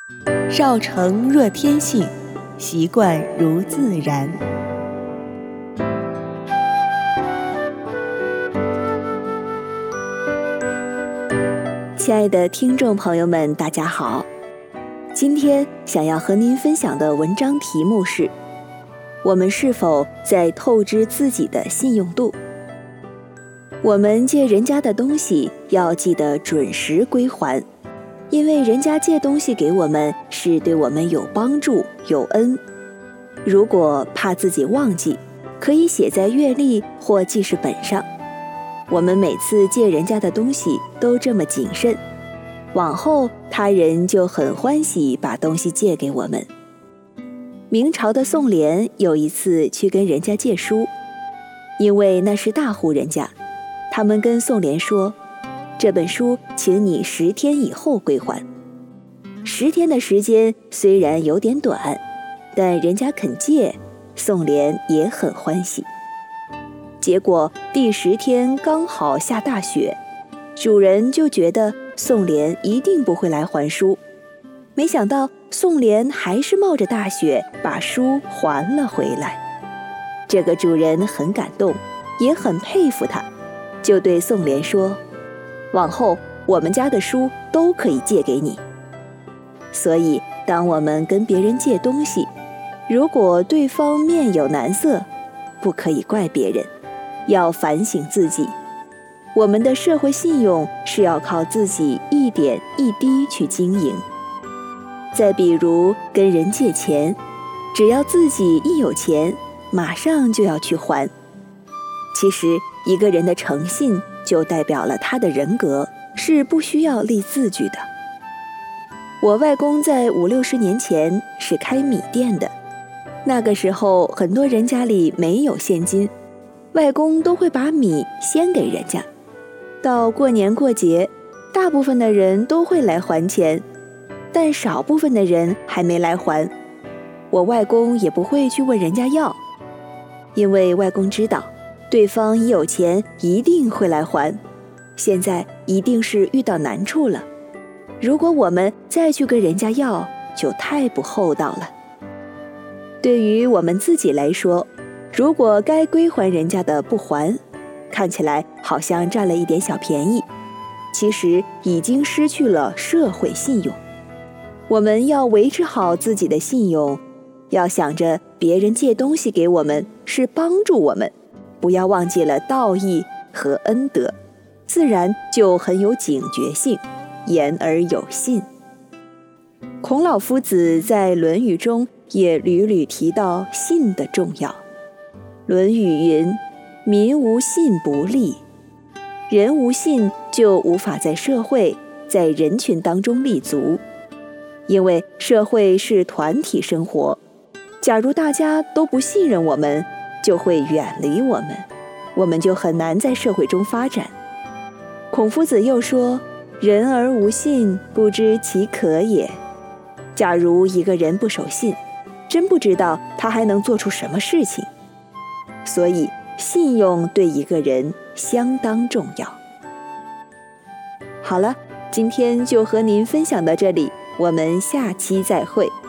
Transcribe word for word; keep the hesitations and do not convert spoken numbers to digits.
绕城若天性，习惯如自然。亲爱的听众朋友们，大家好，今天想要和您分享的文章题目是：我们是否在透支自己的信用度？我们借人家的东西要记得准时归还，因为人家借东西给我们是对我们有帮助有恩。如果怕自己忘记，可以写在月历或记事本上。我们每次借人家的东西都这么谨慎，往后他人就很欢喜把东西借给我们。明朝的宋濂有一次去跟人家借书，因为那是大户人家，他们跟宋濂说，这本书请你十天以后归还。十天的时间虽然有点短，但人家肯借，宋濂也很欢喜。结果第十天刚好下大雪，主人就觉得宋濂一定不会来还书，没想到宋濂还是冒着大雪把书还了回来。这个主人很感动，也很佩服他，就对宋濂说，往后我们家的书都可以借给你。所以当我们跟别人借东西，如果对方面有难色，不可以怪别人，要反省自己。我们的社会信用是要靠自己一点一滴去经营。再比如跟人借钱，只要自己一有钱，马上就要去还。其实一个人的诚信就代表了他的人格，是不需要立字据的。我外公在五六十年前是开米店的，那个时候很多人家里没有现金，外公都会把米先给人家。到过年过节，大部分的人都会来还钱，但少部分的人还没来还。我外公也不会去问人家要，因为外公知道对方一有钱一定会来还，现在一定是遇到难处了。如果我们再去跟人家要，就太不厚道了。对于我们自己来说，如果该归还人家的不还，看起来好像占了一点小便宜，其实已经失去了社会信用。我们要维持好自己的信用，要想着别人借东西给我们是帮助我们，不要忘记了道义和恩德，自然就很有警觉性，言而有信。孔老夫子在《论语》中也屡屡提到信的重要。《论语》云：民无信不立。人无信就无法在社会在人群当中立足，因为社会是团体生活，假如大家都不信任我们，就会远离我们，我们就很难在社会中发展。孔夫子又说，人而无信，不知其可也。假如一个人不守信，真不知道他还能做出什么事情。所以信用对一个人相当重要。好了，今天就和您分享到这里，我们下期再会。